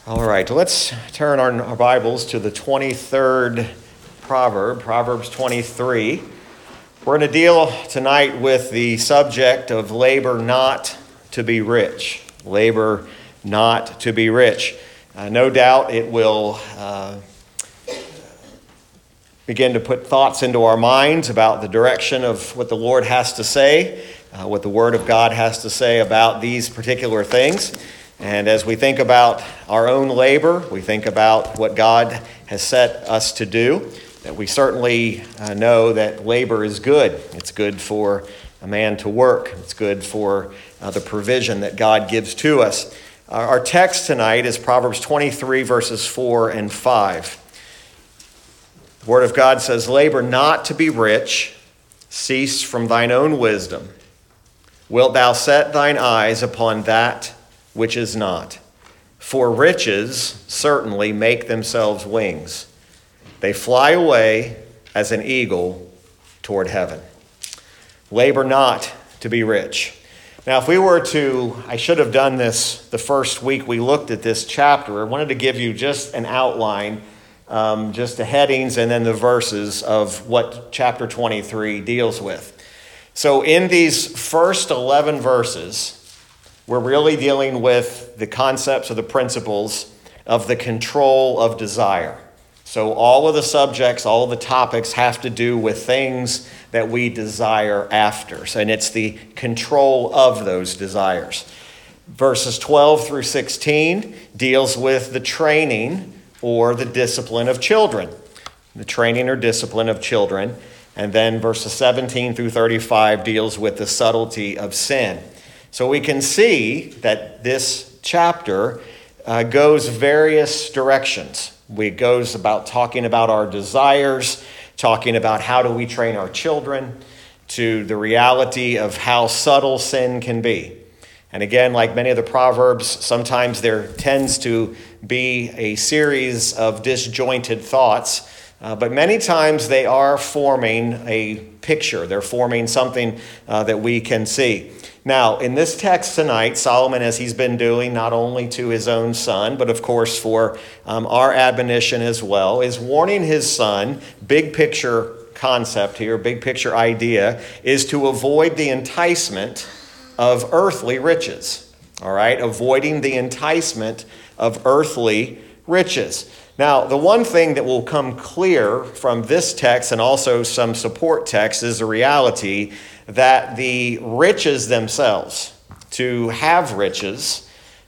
All right, let's turn our Bibles to the 23rd proverb, Proverbs 23. We're going to deal tonight with the subject of labor not to be rich. Labor not to be rich. No doubt it will begin to put thoughts into our minds about the direction of what the Lord has to say, what the Word of God has to say about these particular things. And as we think about our own labor, we think about what God has set us to do, that we certainly know that labor is good. It's good for a man to work. It's good for the provision that God gives to us. Our text tonight is Proverbs 23, verses 4 and 5. The Word of God says, "Labor not to be rich, cease from thine own wisdom. Wilt thou set thine eyes upon that which is not? For riches certainly make themselves wings. They fly away as an eagle toward heaven." Labor not to be rich. Now, if we were to, I should have done this the first week we looked at this chapter. I wanted to give you just an outline, just the headings and then the verses of what chapter 23 deals with. So in these first 11 verses, we're really dealing with the concepts or the principles of the control of desire. So all of the subjects, all of the topics have to do with things that we desire after. And it's the control of those desires. Verses 12 through 16 deals with the training or the discipline of children. The training or discipline of children. And then verses 17 through 35 deals with the subtlety of sin. So we can see that this chapter goes various directions. It goes about talking about our desires, talking about how do we train our children, to the reality of how subtle sin can be. And again, like many of the Proverbs, sometimes there tends to be a series of disjointed thoughts, but many times they are forming a picture. They're forming something that we can see. Now, in this text tonight, Solomon, as he's been doing not only to his own son, but of course for our admonition as well, is warning his son, big picture concept here, big picture idea, is to avoid the enticement of earthly riches. All right, avoiding the enticement of earthly riches. Now, the one thing that will come clear from this text and also some support texts is the reality that the riches themselves, to have riches,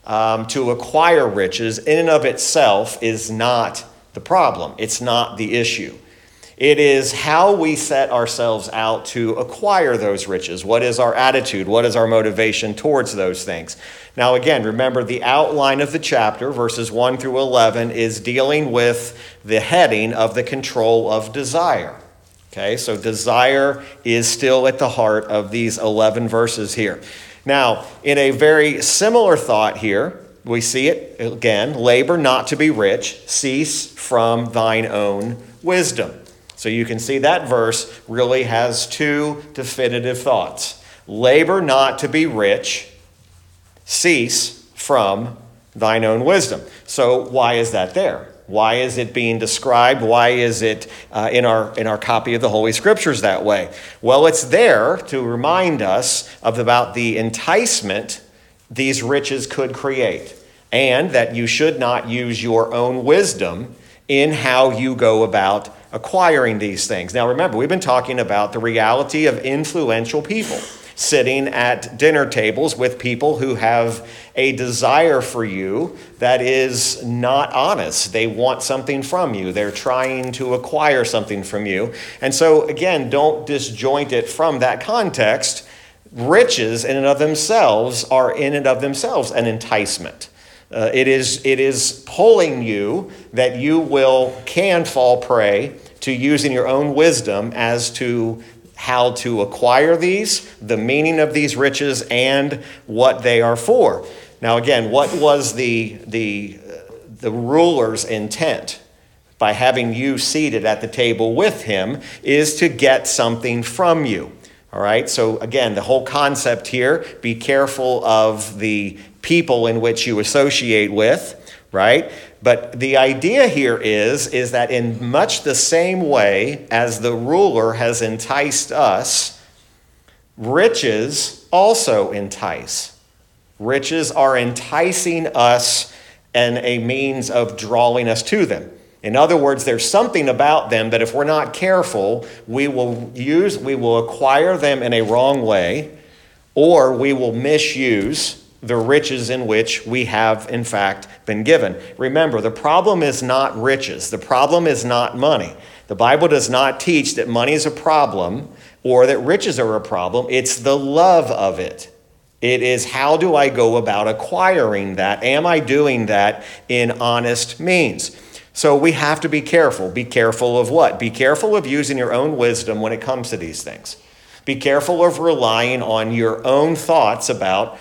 to acquire riches in and of itself is not the problem. It's not the issue. It is how we set ourselves out to acquire those riches. What is our attitude? What is our motivation towards those things? Now, again, remember the outline of the chapter, verses 1 through 11, is dealing with the heading of the control of desire. Okay, so desire is still at the heart of these 11 verses here. Now, in a very similar thought here, we see it again, labor not to be rich, cease from thine own wisdom. So you can see that verse really has two definitive thoughts. Labor not to be rich, cease from thine own wisdom. So why is that there? Why is it being described? Why is it in our copy of the Holy Scriptures that way? Well, it's there to remind us about the enticement these riches could create, and that you should not use your own wisdom in how you go about acquiring these things. Now, remember, we've been talking about the reality of influential people sitting at dinner tables with people who have a desire for you that is not honest. They want something from you. They're trying to acquire something from you. And so, again, don't disjoint it from that context. Riches in and of themselves are in and of themselves an enticement. It is pulling you that you can fall prey to using your own wisdom as to how to acquire these, the meaning of these riches, and what they are for. Now, again, what was the ruler's intent by having you seated at the table with him is to get something from you. All right, so again, the whole concept here, be careful of the people in which you associate with. right? But the idea here is that in much the same way as the ruler has enticed us, riches also entice. Riches are enticing us and a means of drawing us to them. In other words, there's something about them that if we're not careful, we will acquire them in a wrong way, or we will misuse the riches in which we have, in fact, been given. Remember, the problem is not riches. The problem is not money. The Bible does not teach that money is a problem or that riches are a problem. It's the love of it. It is, how do I go about acquiring that? Am I doing that in honest means? So we have to be careful. Be careful of what? Be careful of using your own wisdom when it comes to these things. Be careful of relying on your own thoughts about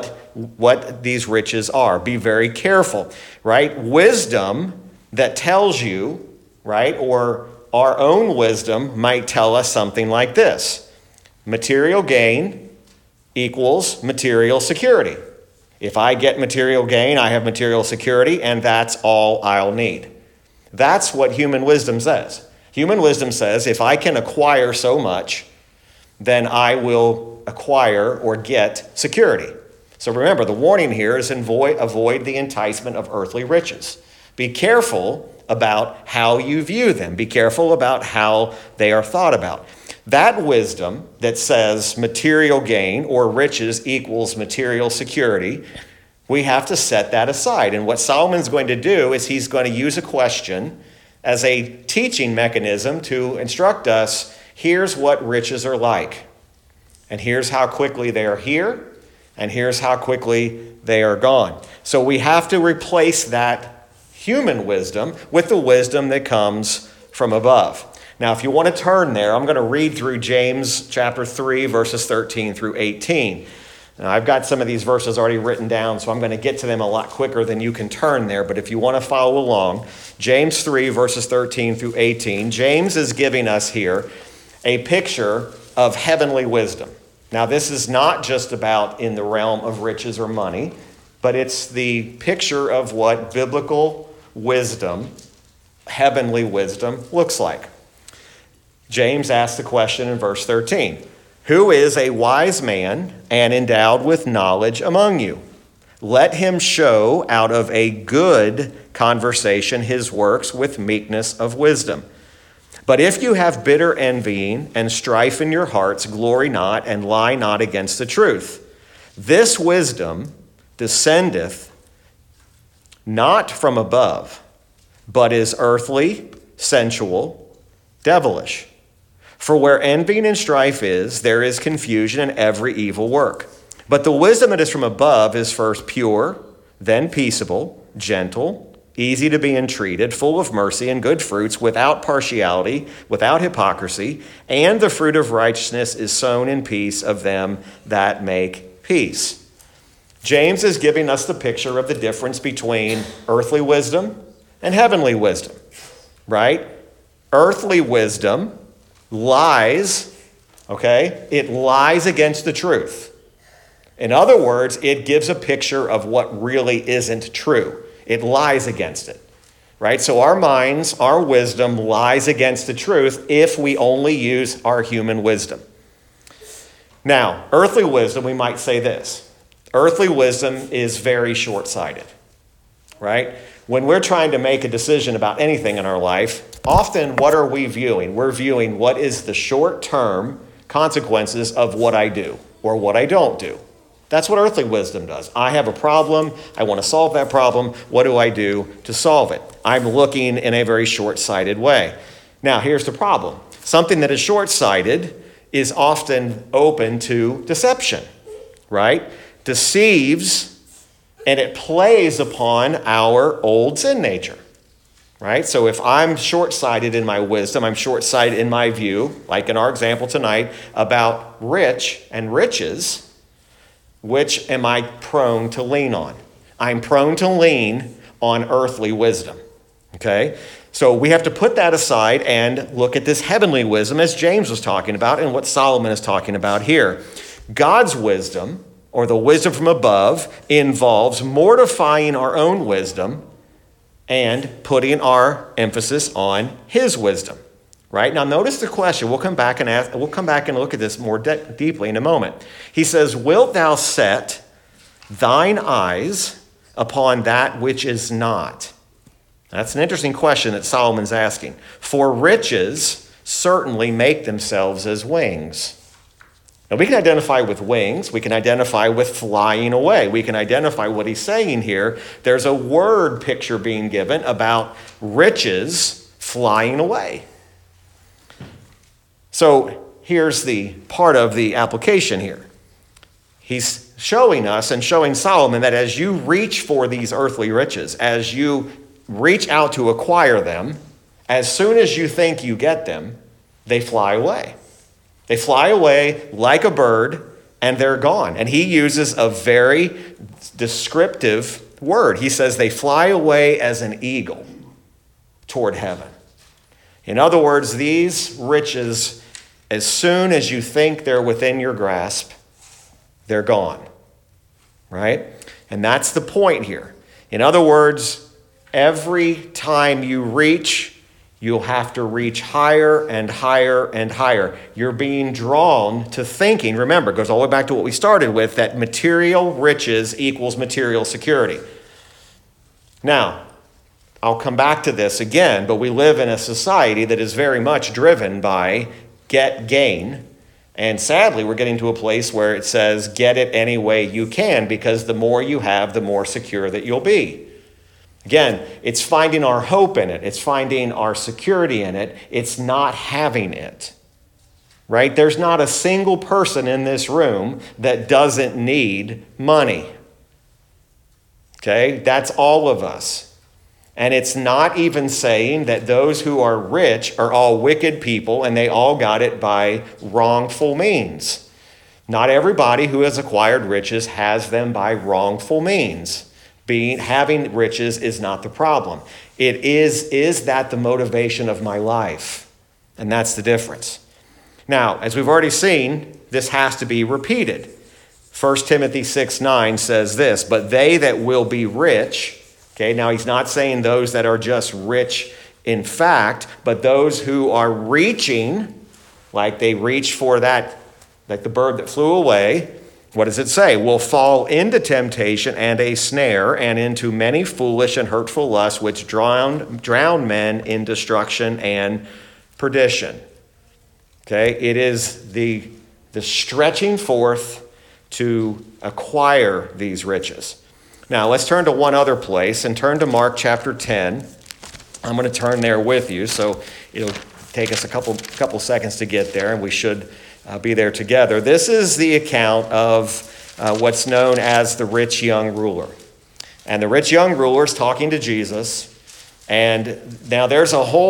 what these riches are. Be very careful, right? Wisdom that tells you, right, or our own wisdom might tell us something like this. Material gain equals material security. If I get material gain, I have material security, and that's all I'll need. That's what human wisdom says. Human wisdom says, if I can acquire so much, then I will acquire or get security. So remember, the warning here is avoid the enticement of earthly riches. Be careful about how you view them. Be careful about how they are thought about. That wisdom that says material gain or riches equals material security, we have to set that aside. And what Solomon's going to do is he's going to use a question as a teaching mechanism to instruct us, here's what riches are like. And here's how quickly they are here. And here's how quickly they are gone. So we have to replace that human wisdom with the wisdom that comes from above. Now, if you want to turn there, I'm going to read through James chapter 3, verses 13 through 18. Now, I've got some of these verses already written down, so I'm going to get to them a lot quicker than you can turn there. But if you want to follow along, James 3, verses 13 through 18, James is giving us here a picture of heavenly wisdom. Now, this is not just about in the realm of riches or money, but it's the picture of what biblical wisdom, heavenly wisdom, looks like. James asks the question in verse 13, "Who is a wise man and endowed with knowledge among you? Let him show out of a good conversation his works with meekness of wisdom. But if you have bitter envying and strife in your hearts, glory not and lie not against the truth. This wisdom descendeth not from above, but is earthly, sensual, devilish. For where envying and strife is, there is confusion and every evil work. But the wisdom that is from above is first pure, then peaceable, gentle, easy to be entreated, full of mercy and good fruits, without partiality, without hypocrisy, and the fruit of righteousness is sown in peace of them that make peace." James is giving us the picture of the difference between earthly wisdom and heavenly wisdom, right? Earthly wisdom lies, okay? It lies against the truth. In other words, it gives a picture of what really isn't true. It lies against it, right? So our minds, our wisdom lies against the truth if we only use our human wisdom. Now, earthly wisdom, we might say this. Earthly wisdom is very short-sighted, right? When we're trying to make a decision about anything in our life, often what are we viewing? We're viewing what is the short-term consequences of what I do or what I don't do. That's what earthly wisdom does. I have a problem. I want to solve that problem. What do I do to solve it? I'm looking in a very short-sighted way. Now, here's the problem. Something that is short-sighted is often open to deception, right? Deceives, and it plays upon our old sin nature, right? So if I'm short-sighted in my wisdom, I'm short-sighted in my view, like in our example tonight, about rich and riches, which am I prone to lean on? I'm prone to lean on earthly wisdom, okay? So we have to put that aside and look at this heavenly wisdom as James was talking about and what Solomon is talking about here. God's wisdom, or the wisdom from above, involves mortifying our own wisdom and putting our emphasis on his wisdom. Right? Now notice the question. We'll come back and look at this more deeply in a moment. He says, "Wilt thou set thine eyes upon that which is not?" That's an interesting question that Solomon's asking. For riches certainly make themselves as wings. Now we can identify with wings. We can identify with flying away. We can identify what he's saying here. There's a word picture being given about riches flying away. So here's the part of the application here. He's showing us and showing Solomon that as you reach for these earthly riches, as you reach out to acquire them, as soon as you think you get them, they fly away. They fly away like a bird, and they're gone. And he uses a very descriptive word. He says they fly away as an eagle toward heaven. In other words, these riches, as soon as you think they're within your grasp, they're gone, right? And that's the point here. In other words, every time you reach, you'll have to reach higher and higher and higher. You're being drawn to thinking, remember, it goes all the way back to what we started with, that material riches equals material security. Now, I'll come back to this again, but we live in a society that is very much driven by gain. And sadly, we're getting to a place where it says, get it any way you can, because the more you have, the more secure that you'll be. Again, it's finding our hope in it. It's finding our security in it. It's not having it, right? There's not a single person in this room that doesn't need money. Okay? That's all of us. And it's not even saying that those who are rich are all wicked people and they all got it by wrongful means. Not everybody who has acquired riches has them by wrongful means. Having riches is not the problem. It is that the motivation of my life? And that's the difference. Now, as we've already seen, this has to be repeated. 1 Timothy 6:9 says this, but they that will be rich. Okay, now he's not saying those that are just rich in fact, but those who are reaching, like they reach for that, like the bird that flew away. What does it say? Will fall into temptation and a snare and into many foolish and hurtful lusts which drown men in destruction and perdition. Okay, it is the stretching forth to acquire these riches. Now, let's turn to one other place and turn to Mark chapter 10. I'm going to turn there with you, so it'll take us a couple seconds to get there, and we should be there together. This is the account of what's known as the rich young ruler. And the rich young ruler is talking to Jesus. And now there's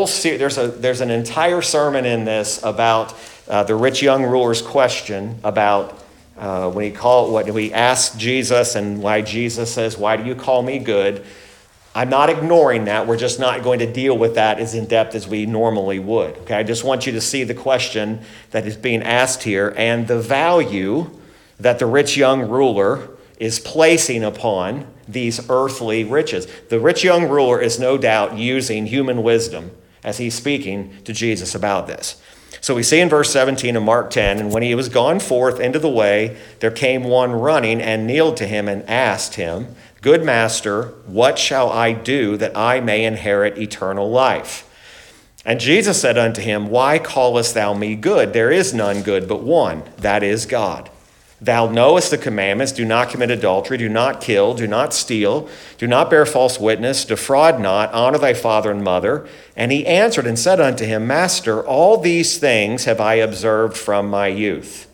an entire sermon in this about the rich young ruler's question about when we ask Jesus and why Jesus says, "Why do you call me good?" I'm not ignoring that. We're just not going to deal with that as in depth as we normally would. Okay, I just want you to see the question that is being asked here and the value that the rich young ruler is placing upon these earthly riches. The rich young ruler is no doubt using human wisdom as he's speaking to Jesus about this. So we see in verse 17 of Mark 10, and when he was gone forth into the way, there came one running and kneeled to him and asked him, "Good master, what shall I do that I may inherit eternal life?" And Jesus said unto him, "Why callest thou me good? There is none good but one, that is God. Thou knowest the commandments, do not commit adultery, do not kill, do not steal, do not bear false witness, defraud not, honor thy father and mother." And he answered and said unto him, "Master, all these things have I observed from my youth."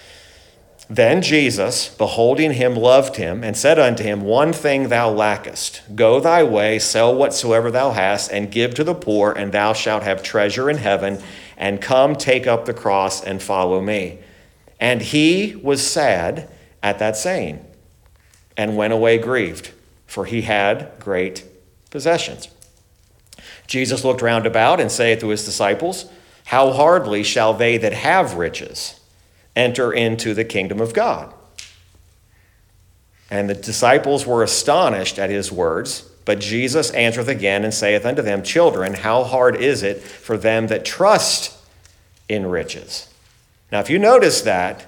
Then Jesus, beholding him, loved him, and said unto him, "One thing thou lackest. Go thy way, sell whatsoever thou hast, and give to the poor, and thou shalt have treasure in heaven. And come, take up the cross, and follow me." And he was sad at that saying, and went away grieved, for he had great possessions. Jesus looked round about, and saith to his disciples, "How hardly shall they that have riches enter into the kingdom of God?" And the disciples were astonished at his words. But Jesus answereth again and saith unto them, Children, how hard is it for them that trust in riches? Now, if you notice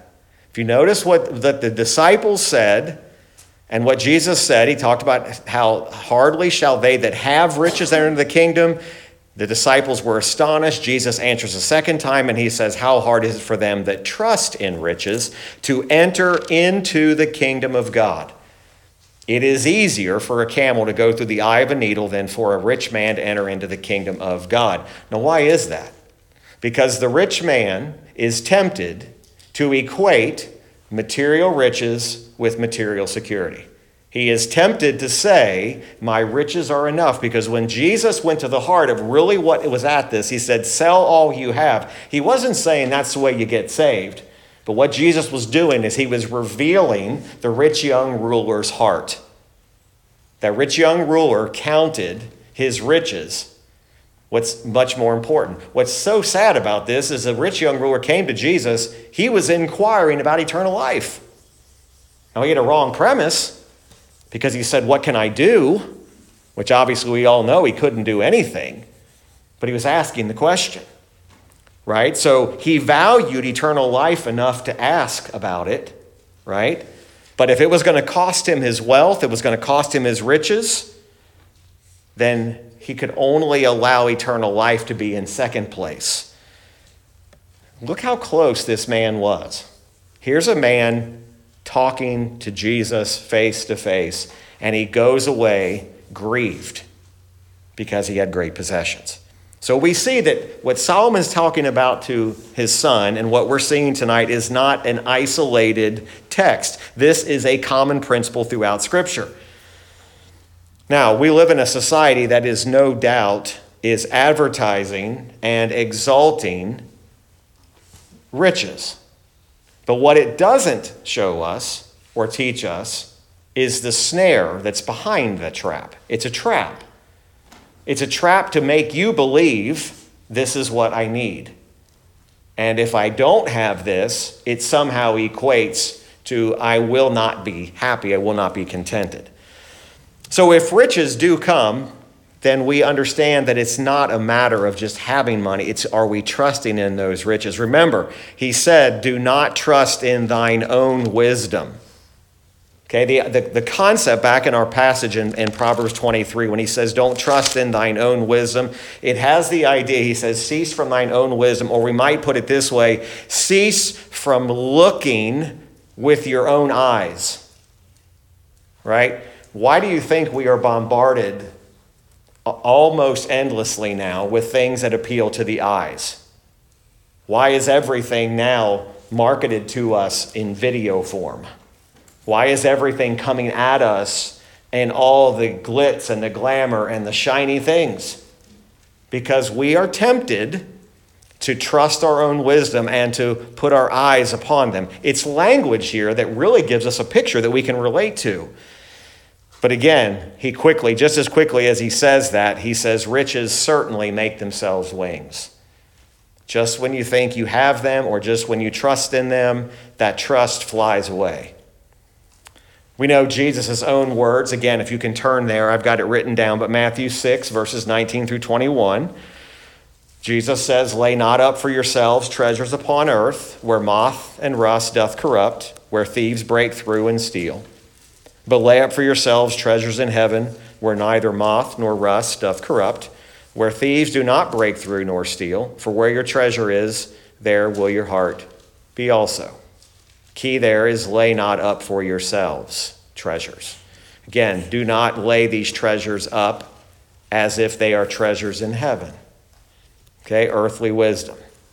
what the disciples said and what Jesus said, he talked about how hardly shall they that have riches enter into the kingdom. The disciples were astonished. Jesus answers a second time, and he says, how hard is it for them that trust in riches to enter into the kingdom of God? It is easier for a camel to go through the eye of a needle than for a rich man to enter into the kingdom of God. Now, why is that? Because the rich man is tempted to equate material riches with material security. He is tempted to say, my riches are enough, because when Jesus went to the heart of really what it was at this, he said, sell all you have. He wasn't saying that's the way you get saved. But what Jesus was doing is he was revealing the rich young ruler's heart. That rich young ruler counted his riches. What's much more important? What's so sad about this is the rich young ruler came to Jesus. He was inquiring about eternal life. Now, he had a wrong premise because he said, what can I do? Which obviously we all know he couldn't do anything. But he was asking the question. Right? So he valued eternal life enough to ask about it, right? But if it was going to cost him his wealth, it was going to cost him his riches, then he could only allow eternal life to be in second place. Look how close this man was. Here's a man talking to Jesus face to face, and he goes away grieved because he had great possessions. So we see that what Solomon's talking about to his son and what we're seeing tonight is not an isolated text. This is a common principle throughout Scripture. Now, we live in a society that is no doubt is advertising and exalting riches. But what it doesn't show us or teach us is the snare that's behind the trap. It's a trap. It's a trap to make you believe this is what I need. And if I don't have this, it somehow equates to I will not be happy, I will not be contented. So if riches do come, then we understand that it's not a matter of just having money. It's are we trusting in those riches? Remember, he said, do not trust in thine own wisdom. Okay, the concept back in our passage in Proverbs 23, when he says, don't trust in thine own wisdom, it has the idea, he says, cease from thine own wisdom, or we might put it this way, cease from looking with your own eyes. Right? Why do you think we are bombarded almost endlessly now with things that appeal to the eyes? Why is everything now marketed to us in video form? Why is everything coming at us in all the glitz and the glamour and the shiny things? Because we are tempted to trust our own wisdom and to put our eyes upon them. It's language here that really gives us a picture that we can relate to. But again, he quickly, just as quickly as he says that, he says, riches certainly make themselves wings. Just when you think you have them or just when you trust in them, that trust flies away. We know Jesus' own words. Again, if you can turn there, I've got it written down, but Matthew 6, verses 19 through 21. Jesus says, lay not up for yourselves treasures upon earth, where moth and rust doth corrupt, where thieves break through and steal. But lay up for yourselves treasures in heaven, where neither moth nor rust doth corrupt, where thieves do not break through nor steal. For where your treasure is, there will your heart be also. Key there is lay not up for yourselves treasures. Again, do not lay these treasures up as if they are treasures in heaven. Okay, earthly wisdom.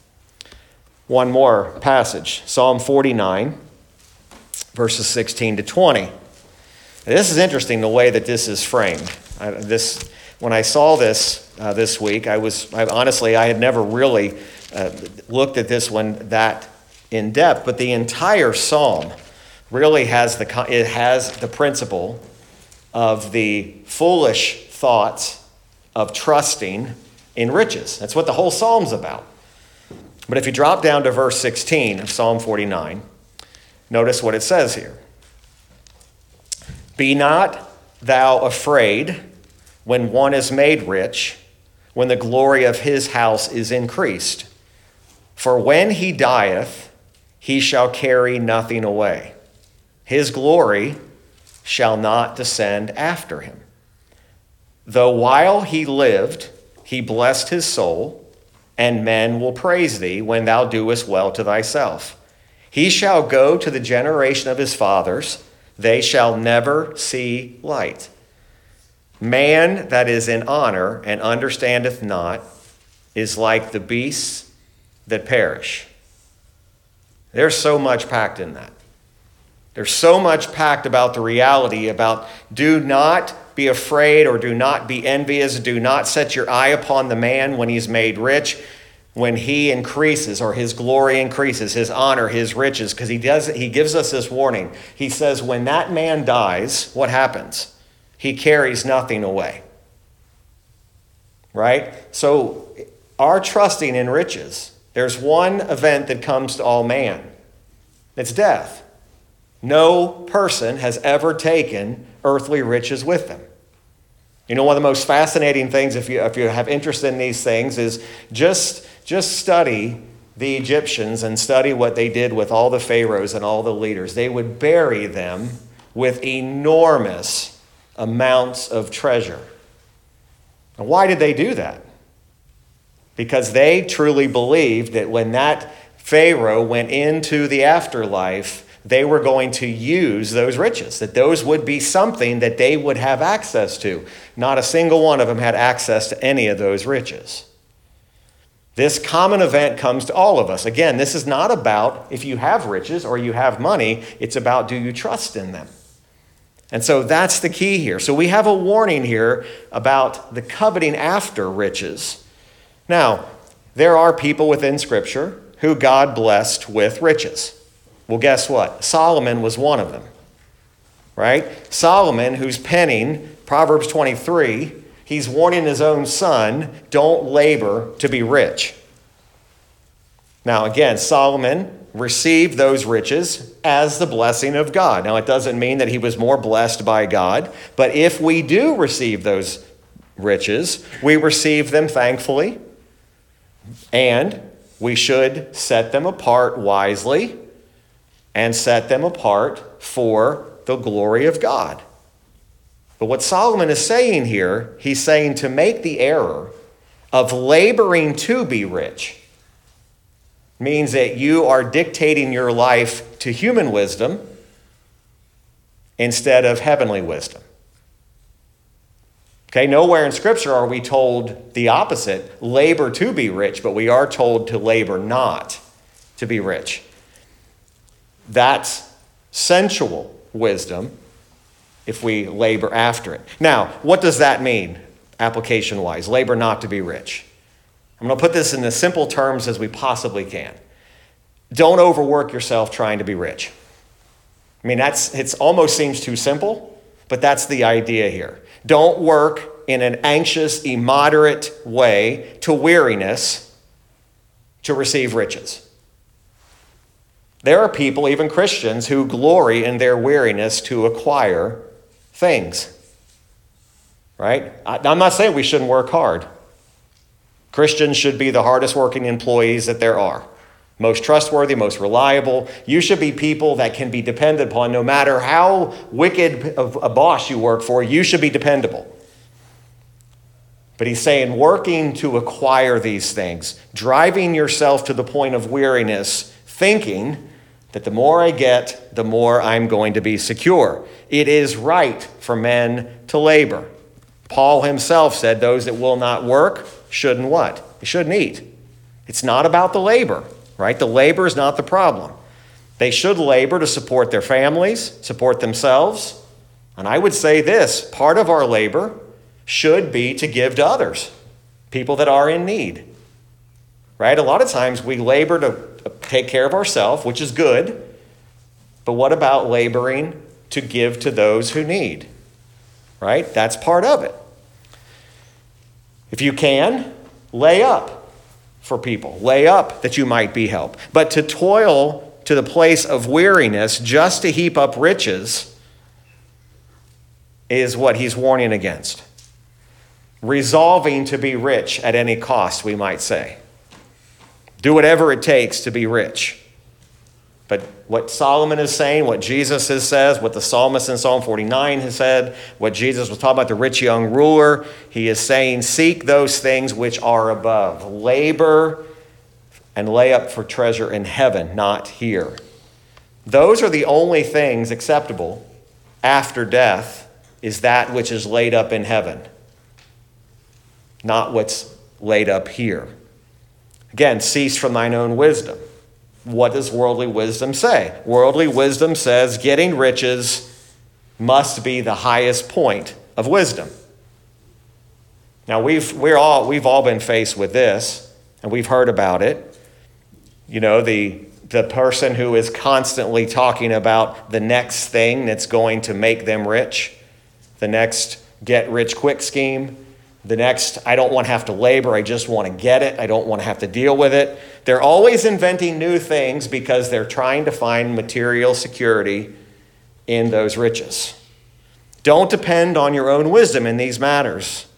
One more passage, Psalm 49, verses 16 to 20. This is interesting, the way that this is framed. When I saw this this week, I had never really looked at this one that in depth, but the entire psalm really has the principle of the foolish thoughts of trusting in riches. That's what the whole psalm's about. But if you drop down to verse 16 of Psalm 49, notice what it says here. Be not thou afraid when one is made rich, when the glory of his house is increased. For when he dieth, he shall carry nothing away. His glory shall not descend after him. Though while he lived, he blessed his soul, and men will praise thee when thou doest well to thyself. He shall go to the generation of his fathers, they shall never see light. Man that is in honor and understandeth not is like the beasts that perish. There's so much packed in that. There's so much packed about the reality about do not be afraid or do not be envious. Do not set your eye upon the man when he's made rich, when he increases or his glory increases, his honor, his riches, because he gives us this warning. He says when that man dies, what happens? He carries nothing away. Right? So our trusting in riches, there's one event that comes to all man. It's death. No person has ever taken earthly riches with them. You know, one of the most fascinating things, if you have interest in these things, is just study the Egyptians and study what they did with all the pharaohs and all the leaders. They would bury them with enormous amounts of treasure. And why did they do that? Because they truly believed that when that Pharaoh went into the afterlife, they were going to use those riches, that those would be something that they would have access to. Not a single one of them had access to any of those riches. This common event comes to all of us. Again, this is not about if you have riches or you have money. It's about do you trust in them? And so that's the key here. So we have a warning here about the coveting after riches. Now, there are people within Scripture who God blessed with riches. Well, guess what? Solomon was one of them, right? Solomon, who's penning Proverbs 23, he's warning his own son, don't labor to be rich. Now, again, Solomon received those riches as the blessing of God. Now, it doesn't mean that he was more blessed by God, but if we do receive those riches, we receive them thankfully, and we should set them apart wisely and set them apart for the glory of God. But what Solomon is saying here, he's saying to make the error of laboring to be rich means that you are dictating your life to human wisdom instead of heavenly wisdom. Okay, nowhere in Scripture are we told the opposite, labor to be rich, but we are told to labor not to be rich. That's sensual wisdom if we labor after it. Now, what does that mean application-wise? Labor not to be rich. I'm going to put this in as simple terms as we possibly can. Don't overwork yourself trying to be rich. I mean, it almost seems too simple, but that's the idea here. Don't work in an anxious, immoderate way to weariness to receive riches. There are people, even Christians, who glory in their weariness to acquire things. Right? I'm not saying we shouldn't work hard. Christians should be the hardest working employees that there are. Most trustworthy, most reliable. You should be people that can be depended upon no matter how wicked of a boss you work for. You should be dependable. But he's saying working to acquire these things, driving yourself to the point of weariness, thinking that the more I get, the more I'm going to be secure. It is right for men to labor. Paul himself said those that will not work shouldn't what? They shouldn't eat. It's not about the labor, right? The labor is not the problem. They should labor to support their families, support themselves. And I would say this, part of our labor should be to give to others, people that are in need, right? A lot of times we labor to take care of ourselves, which is good, but what about laboring to give to those who need, right? That's part of it. If you can, lay up for people. Lay up that you might be helped. But to toil to the place of weariness just to heap up riches is what he's warning against. Resolving to be rich at any cost, we might say. Do whatever it takes to be rich. But what Solomon is saying, what Jesus says, what the psalmist in Psalm 49 has said, what Jesus was talking about the rich young ruler, he is saying, seek those things which are above. Labor and lay up for treasure in heaven, not here. Those are the only things acceptable after death, is that which is laid up in heaven, not what's laid up here. Again, cease from thine own wisdom. What does worldly wisdom say? Worldly wisdom says getting riches must be the highest point of wisdom. Now, we've all been faced with this, and we've heard about it. You know, the person who is constantly talking about the next thing that's going to make them rich, the next get-rich-quick scheme, the next, I don't want to have to labor, I just want to get it, I don't want to have to deal with it. They're always inventing new things because they're trying to find material security in those riches. Don't depend on your own wisdom in these matters.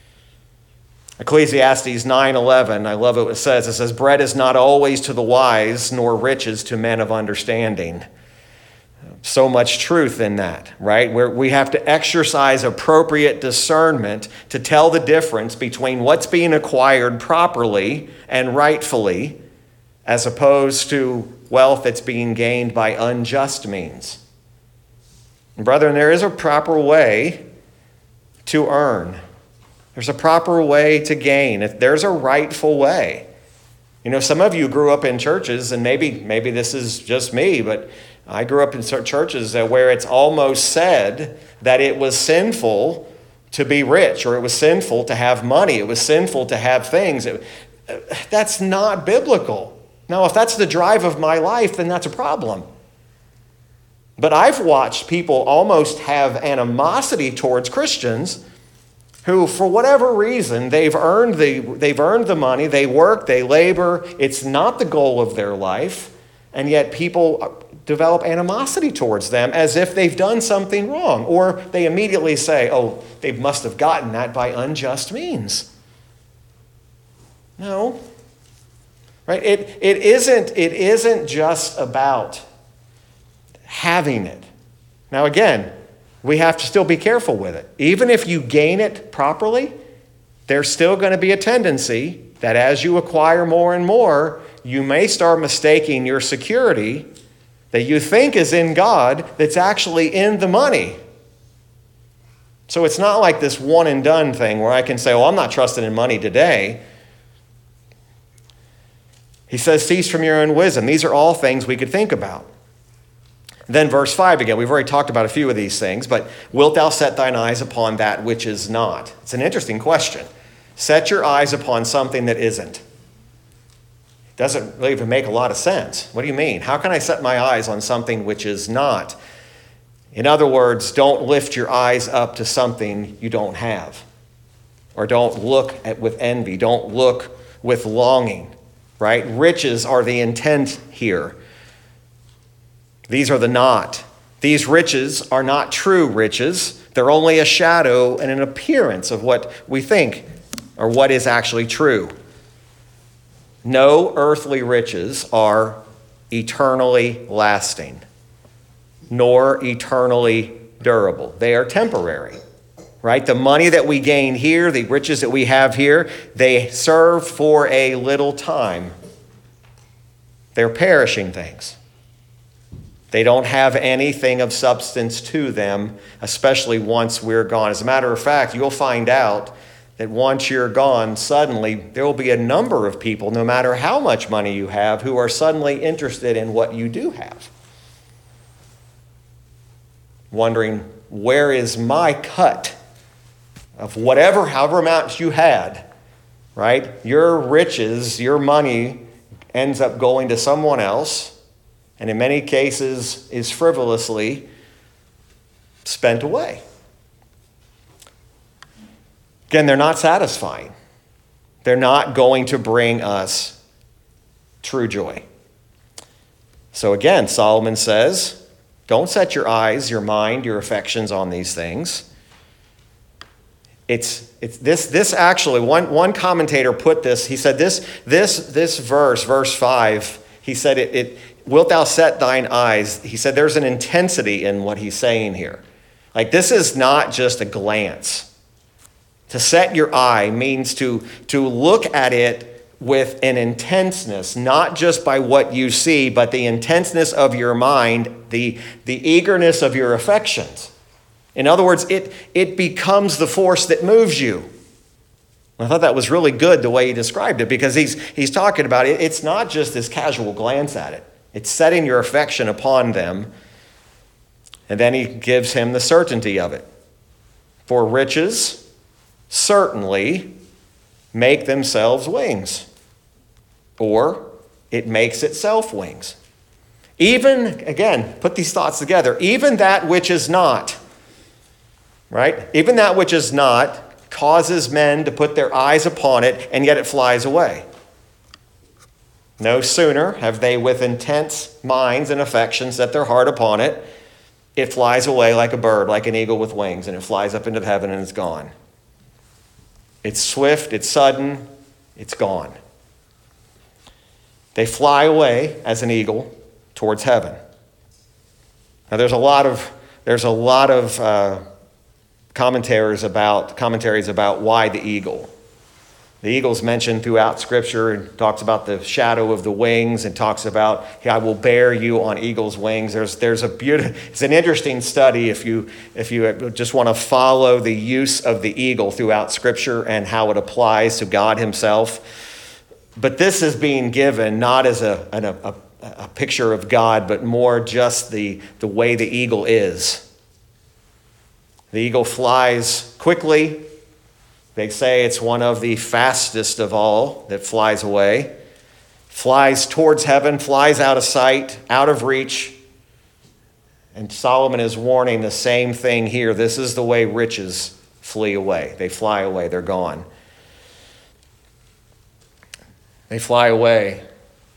Ecclesiastes 9:11, I love what it says. It says, bread is not always to the wise, nor riches to men of understanding. So much truth in that, right? Where we have to exercise appropriate discernment to tell the difference between what's being acquired properly and rightfully, as opposed to wealth that's being gained by unjust means. And brethren, there is a proper way to earn. There's a proper way to gain. There's a rightful way. You know, some of you grew up in churches, and maybe this is just me, but I grew up in churches where it's almost said that it was sinful to be rich, or it was sinful to have money. It was sinful to have things. That's not biblical. Now, if that's the drive of my life, then that's a problem. But I've watched people almost have animosity towards Christians who, for whatever reason, they've earned the money, they work, they labor. It's not the goal of their life, and yet people develop animosity towards them as if they've done something wrong, or they immediately say, "Oh, they must have gotten that by unjust means." No, right? It isn't just about having it. Now, again, we have to still be careful with it. Even if you gain it properly, there's still going to be a tendency that as you acquire more and more, you may start mistaking your security that you think is in God that's actually in the money. So it's not like this one and done thing where I can say, "Oh, I'm not trusting in money today." He says, cease from your own wisdom. These are all things we could think about. Then verse 5 again, we've already talked about a few of these things, but wilt thou set thine eyes upon that which is not? It's an interesting question. Set your eyes upon something that isn't. It doesn't really even make a lot of sense. What do you mean? How can I set my eyes on something which is not? In other words, don't lift your eyes up to something you don't have. Or don't look at with envy. Don't look with longing, right? Riches are the intent here. These are the not. These riches are not true riches. They're only a shadow and an appearance of what we think or what is actually true. No earthly riches are eternally lasting, nor eternally durable. They are temporary, right? The money that we gain here, the riches that we have here, they serve for a little time. They're perishing things. They don't have anything of substance to them, especially once we're gone. As a matter of fact, you'll find out that once you're gone, suddenly there will be a number of people, no matter how much money you have, who are suddenly interested in what you do have. Wondering, where is my cut of however amount you had, right? Your riches, your money ends up going to someone else, and in many cases is frivolously spent away. Again, they're not satisfying. They're not going to bring us true joy. So again, Solomon says, don't set your eyes, your mind, your affections on these things. This actually, one commentator put this, he said this verse 5, he said wilt thou set thine eyes, he said there's an intensity in what he's saying here. Like, this is not just a glance. To set your eye means to look at it with an intenseness, not just by what you see, but the intenseness of your mind, the eagerness of your affections. In other words, it becomes the force that moves you. I thought that was really good the way he described it, because he's talking about it. It's not just this casual glance at it. It's setting your affection upon them. And then he gives him the certainty of it. For riches certainly make themselves wings, or it makes itself wings. Even, again, put these thoughts together, even that which is not, right? Even that which is not causes men to put their eyes upon it, and yet it flies away. No sooner have they with intense minds and affections set their heart upon it, it flies away like a bird, like an eagle with wings, and it flies up into heaven and it's gone. It's swift, it's sudden, it's gone. They fly away as an eagle towards heaven. Now there's a lot of commentaries about why the eagle. The eagle's mentioned throughout Scripture and talks about the shadow of the wings and talks about, hey, I will bear you on eagle's wings. It's an interesting study if you just want to follow the use of the eagle throughout Scripture and how it applies to God himself. But this is being given not as a picture of God, but more just the way the eagle is. The eagle flies quickly. They say it's one of the fastest of all that flies away, flies towards heaven, flies out of sight, out of reach. And Solomon is warning the same thing here. This is the way riches flee away. They fly away. They're gone. They fly away,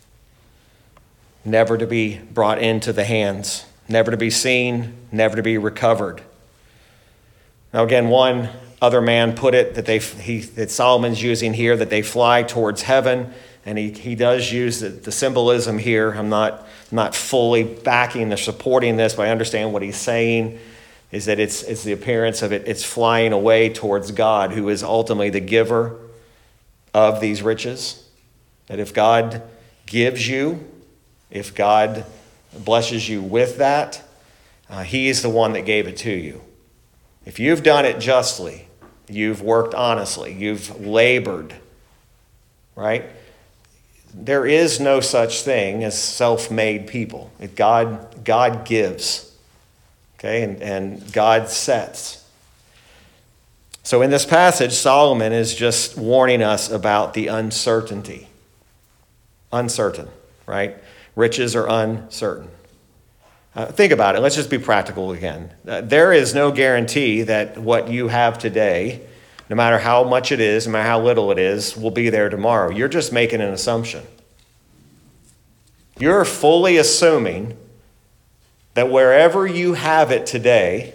never to be brought into the hands, never to be seen, never to be recovered. Now again, one other man put it that Solomon's using here, that they fly towards heaven, and he does use the symbolism here. I'm not fully backing or supporting this, but I understand what he's saying is that it's the appearance of it. It's flying away towards God, who is ultimately the giver of these riches. That if God gives you, if God blesses you with that, he is the one that gave it to you. If you've done it justly, you've worked honestly, you've labored, right? There is no such thing as self-made people. God gives, okay, and God sets. So in this passage, Solomon is just warning us about the uncertainty. Uncertain, right? Riches are uncertain. Think about it. Let's just be practical again. There is no guarantee that what you have today, no matter how much it is, no matter how little it is, will be there tomorrow. You're just making an assumption. You're fully assuming that wherever you have it today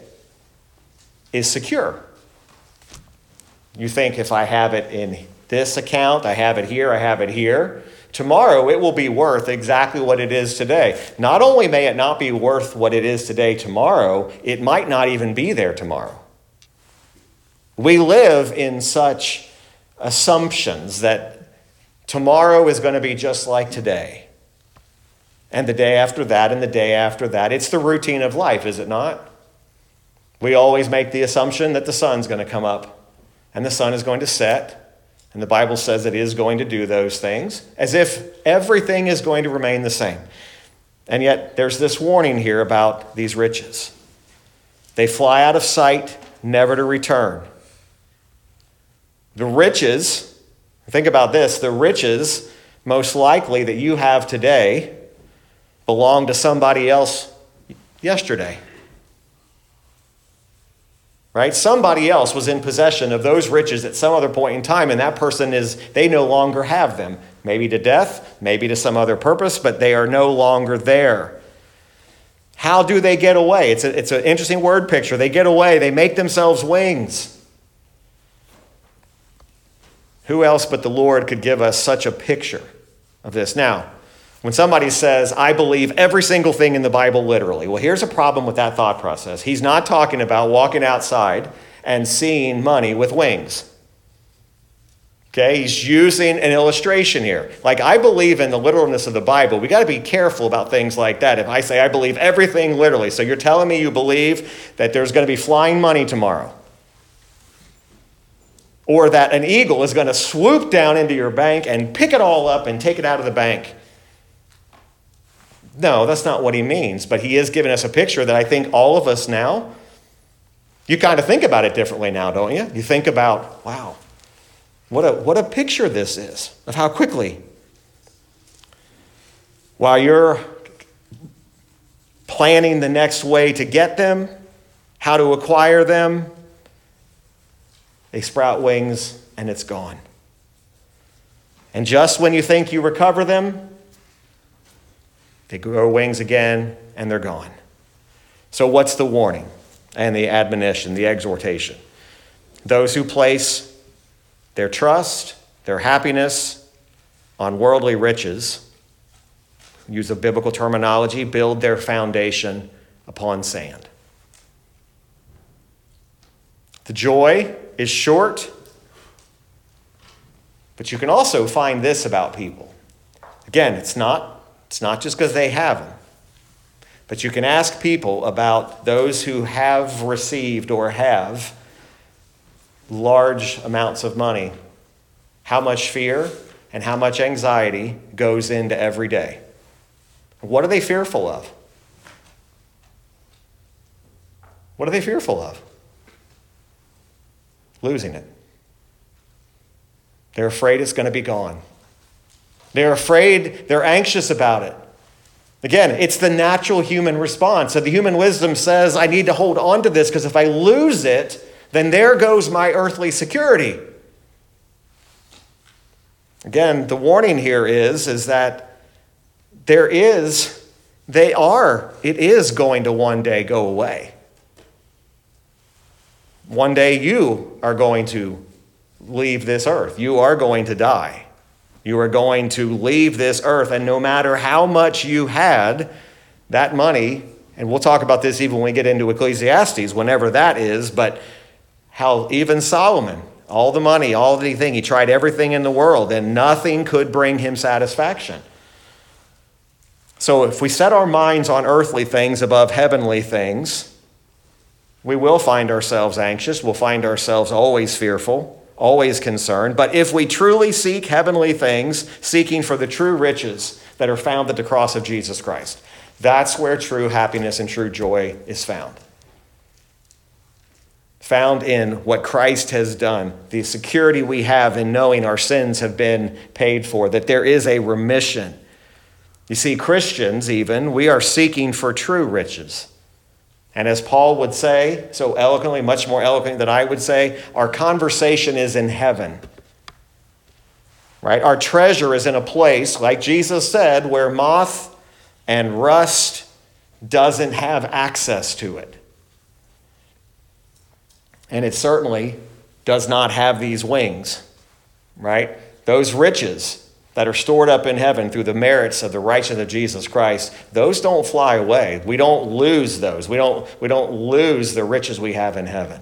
is secure. You think, if I have it in this account, I have it here, tomorrow it will be worth exactly what it is today. Not only may it not be worth what it is today tomorrow, it might not even be there tomorrow. We live in such assumptions that tomorrow is going to be just like today. And the day after that, and the day after that. It's the routine of life, is it not? We always make the assumption that the sun's going to come up and the sun is going to set. And the Bible says it is going to do those things, as if everything is going to remain the same. And yet there's this warning here about these riches. They fly out of sight, never to return. The riches, think about this, the riches most likely that you have today belong to somebody else yesterday. Right? Somebody else was in possession of those riches at some other point in time, and that person they no longer have them. Maybe to death, maybe to some other purpose, but they are no longer there. How do they get away? It's an interesting word picture. They get away. They make themselves wings. Who else but the Lord could give us such a picture of this? Now, when somebody says, I believe every single thing in the Bible literally, well, here's a problem with that thought process. He's not talking about walking outside and seeing money with wings. Okay, he's using an illustration here. Like, I believe in the literalness of the Bible. We got to be careful about things like that. If I say I believe everything literally, so you're telling me you believe that there's going to be flying money tomorrow, or that an eagle is going to swoop down into your bank and pick it all up and take it out of the bank. No, that's not what he means, but he is giving us a picture that I think all of us now, you kind of think about it differently now, don't you? You think about, wow, what a picture this is of how quickly, while you're planning the next way to get them, how to acquire them, they sprout wings and it's gone. And just when you think you recover them, they grow wings again and they're gone. So what's the warning and the admonition, the exhortation? Those who place their trust, their happiness on worldly riches, use a biblical terminology, build their foundation upon sand. The joy is short, but you can also find this about people. Again, it's not just because they have them, but you can ask people about those who have received or have large amounts of money, how much fear and how much anxiety goes into every day. What are they fearful of? What are they fearful of? Losing it. They're afraid it's going to be gone. They're afraid, they're anxious about it. Again, it's the natural human response. So the human wisdom says, I need to hold on to this because if I lose it, then there goes my earthly security. Again, the warning here is that it is going to one day go away. One day you are going to leave this earth. You are going to die. You are going to leave this earth, and no matter how much you had, that money, and we'll talk about this even when we get into Ecclesiastes, whenever that is, but how even Solomon, all the money, all the thing, he tried everything in the world, and nothing could bring him satisfaction. So if we set our minds on earthly things above heavenly things, we will find ourselves anxious. We'll find ourselves always fearful, always concerned. But if we truly seek heavenly things, seeking for the true riches that are found at the cross of Jesus Christ, that's where true happiness and true joy is found. Found in what Christ has done, the security we have in knowing our sins have been paid for, that there is a remission. You see, Christians even, we are seeking for true riches. And as Paul would say so eloquently, much more eloquently than I would say, our conversation is in heaven. Right? Our treasure is in a place, like Jesus said, where moth and rust doesn't have access to it. And it certainly does not have these wings. Right? Those riches that are stored up in heaven through the merits of the righteousness of Jesus Christ, those don't fly away. We don't lose those. We don't lose the riches we have in heaven.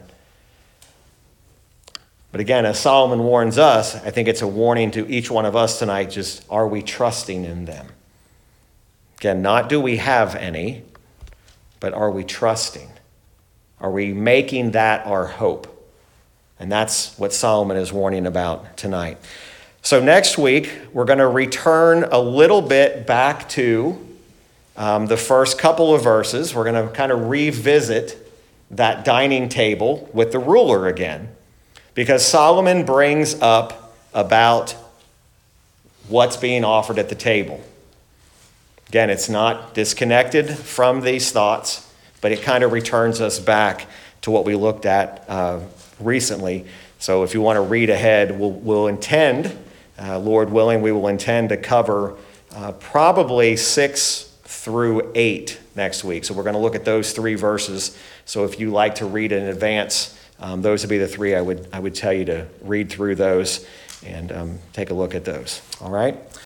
But again, as Solomon warns us, I think it's a warning to each one of us tonight, just are we trusting in them? Again, not do we have any, but are we trusting? Are we making that our hope? And that's what Solomon is warning about tonight. So next week, we're going to return a little bit back to the first couple of verses. We're going to kind of revisit that dining table with the ruler again, because Solomon brings up about what's being offered at the table. Again, it's not disconnected from these thoughts, but it kind of returns us back to what we looked at recently. So if you want to read ahead, we'll intend... Lord willing, we will intend to cover probably 6 through 8 next week. So we're going to look at those 3 verses. So if you like to read in advance, Those would be the three I would tell you to read through those and take a look at those. All right?